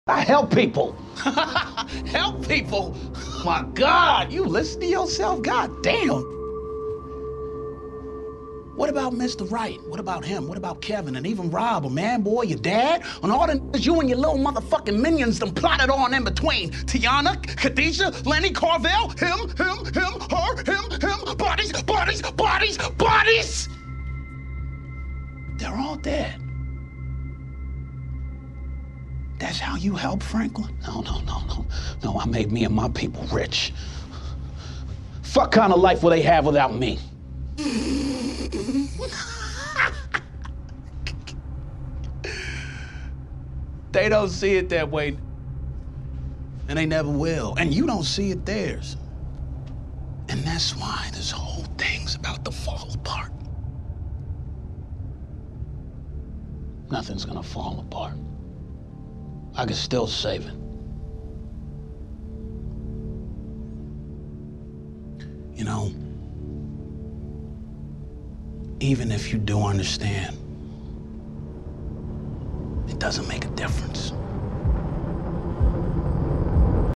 I help people. Help people? My God, you listen to yourself? God damn. What about Mr. Wright? What about him? What about Kevin and even Rob, or man, boy, your dad? And all the you and your little motherfucking minions them plotted on in between. Tiana, Khadijah, Lenny, Carvel, him, her, him, bodies! They're all dead. That's how you help Franklin? No, I made me and my people rich. Fuck kind of life will they have without me? They don't see it that way. And they never will. And you don't see it theirs. And that's why this whole thing's about to fall apart. Nothing's gonna fall apart. I can still save it. You know, even if you do understand, it doesn't make a difference.